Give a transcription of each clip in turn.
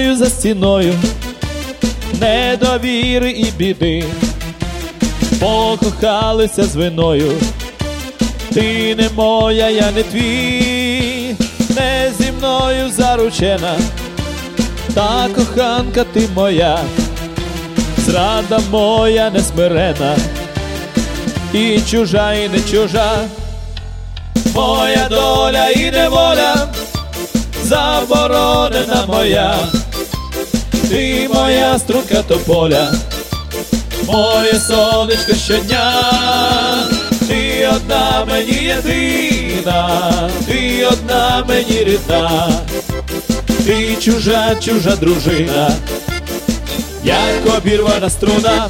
мною за стіною недовіри і біди, покохалися з виною. Ти не моя, я не твій, не зі мною заручена, та коханка ти моя, зрада моя несмирена, і чужа, і не чужа, моя доля і неволя, заборонена моя. Ти моя струнка тополя, моє сонечко щодня. Ти одна мені єдина, ти одна мені рідна, ти чужа, чужа дружина, як обірвана струна.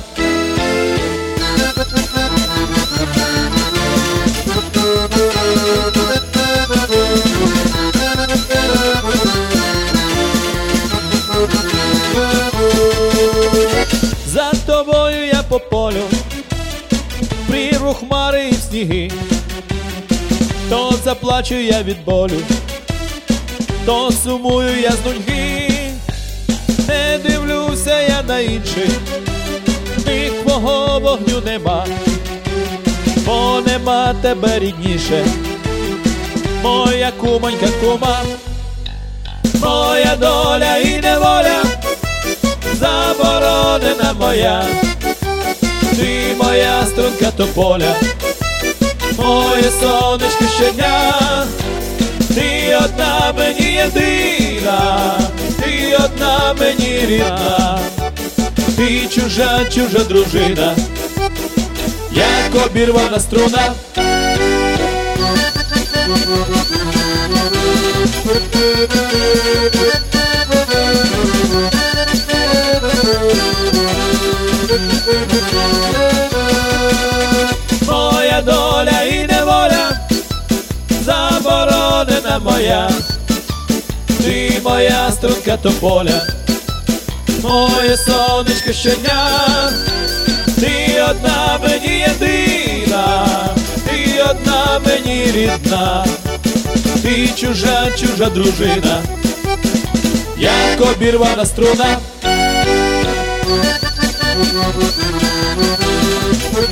За тобою я по полю, прірву хмари і в сніги, то заплачу я від болю, то сумую я з нудьги. Не дивлюся я на інших, тих твого вогню нема, бо нема тебе рідніше, моя кумонька кума. Моя доля і неволя, заборонена моя, ти моя струнка тополя, моє сонечко щодня. Ти одна мені єдина, ти одна мені рідна, ти чужа, чужа дружина, як обірвана струна. Моя доля і неволя, заборонена моя, ти моя струнка тополя, моє сонечко щодня. Ти одна мені єдина, ти одна мені рідна, ти чужа, чужа дружина, як обірвана струна.